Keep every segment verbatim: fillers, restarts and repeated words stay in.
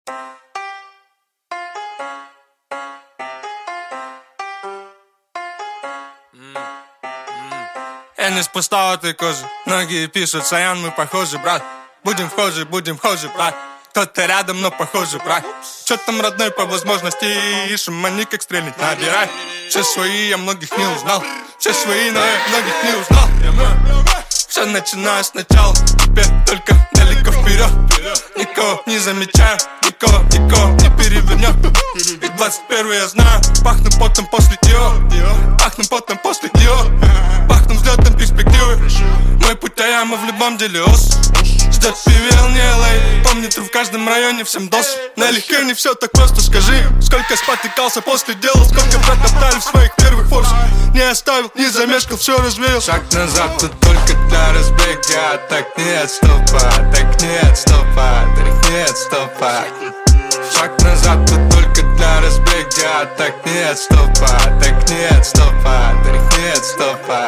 Я не с пустоватой кожи. Многие пишут: Саян, мы похожи, брат. Будем вхожи, будем вхожи, брат. Кто-то рядом, но похожи, брат. Чё там, родной, по возможности ищем, они как стрельнуть набирай. Все свои, я многих не узнал. Все свои, но я многих не узнал. Все начинаю сначала, теперь только далеко вперед. Никого не замечаю, никого, никого не перевернет. И двадцать первый я знаю, пахну потом после Дио. Пахну потом после Дио. Пахну взлетом перспективы. Мой путь, а яма в любом деле ос. Ждет пивел, не эл эй. Помнит в каждом районе всем дос. Налегке не все так просто, скажи. Сколько спотыкался после дела, сколько протоптали в своих первых форсах. Не оставил, не замешкал, все развеял. Шаг назад, тут только для разбега. Так не отступай, так не отступай, так не отступай. Шаг назад, тут только для разбега. Так не отступай, так не отступай, так не отступай.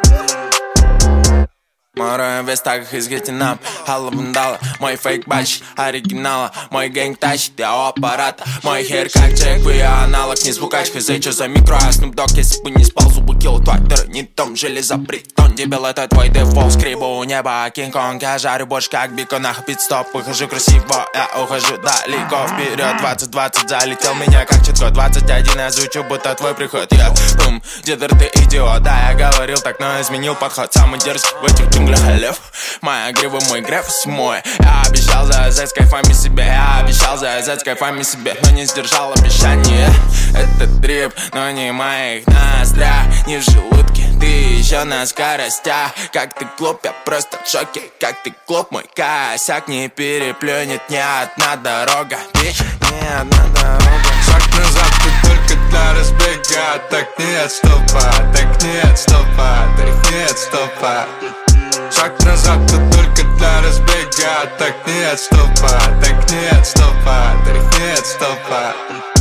Мой район весь так из Вьетнам. Алла Вандала, мой фейк бачит оригинала. Мой гэнг тащит я у аппарата. Мой хер как Джек, вы аналог. Не звукач, хз, чё за микро, а Snoop Dogg, если бы не спал, зубы килл твой не том, железобретон. Дебил, это твой дефолт, скребу у неба, Кинг-Конг. Я жарю борщ как беконах, пит-стоп. Выхожу красиво, я ухожу далеко вперед. Двадцать двадцать залетел меня как четко. Двадцать один я звучу, будто твой приход. Я бум, дедер, ты идиот. Да, я говорил так, но изменил подход. Самый дерзкий в этих джунглях лев. Моя грива, мой греф мой. Я обещал завязать с кайфами себе. Я обещал завязать с кайфами себе, но не сдержал обещание. Это трип, но не моих ноздрях, не в желудке. Ты еще на скоростях. Как ты глуп, я просто в шоке. Как ты глуп, мой косяк не переплюнет ни одна дорога. Бич, ни одна дорога. Шаг назад, ты только для разбега. Так не отступай, так не отступай, так не отступай. Шаг назад, тут только для разбега. Так не отступай, так не отступай, так не отступай.